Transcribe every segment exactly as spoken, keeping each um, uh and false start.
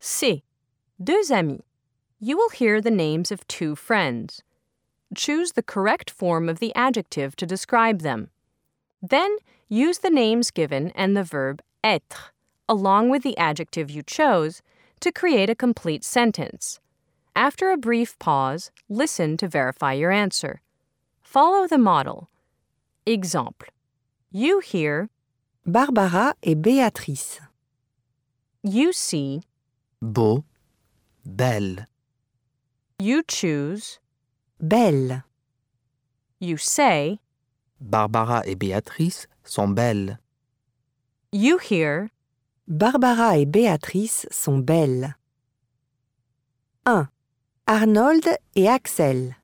C. Deux amis. You will hear the names of two friends. Choose the correct form of the adjective to describe them. Then, use the names given and the verb être, along with the adjective you chose, to create a complete sentence. After a brief pause, listen to verify your answer. Follow the model. Exemple. You hear Barbara et Béatrice. You see. Beau, belle. You choose. Belle. You say. Barbara et Béatrice sont belles. You hear. Barbara et Béatrice sont belles. un. Arnold et Axel.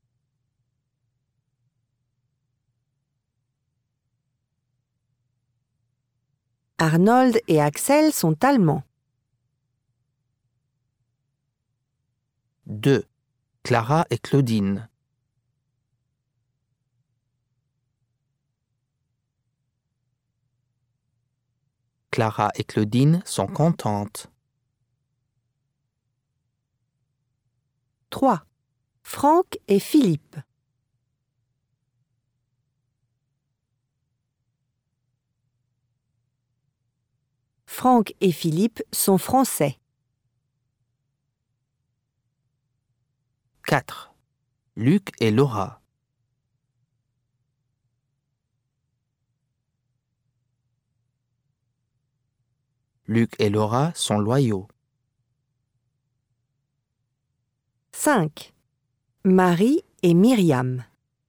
Arnold et Axel sont allemands. deux. Clara et Claudine. Clara et Claudine sont contentes. trois. Franck et Philippe. Franck et Philippe sont français. quatre. Luc et Laura. Luc et Laura sont loyaux. cinq. Marie et Myriam.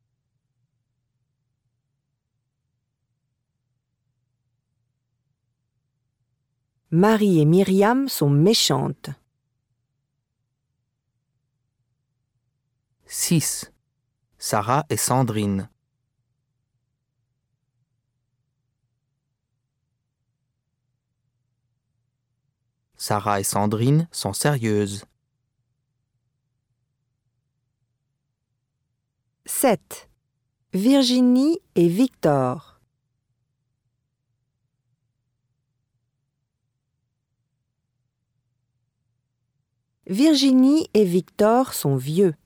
Marie et Myriam sont méchantes. six. Sarah et Sandrine. Sarah et Sandrine sont sérieuses. sept. Virginie et Victor. Virginie et Victor sont vieux.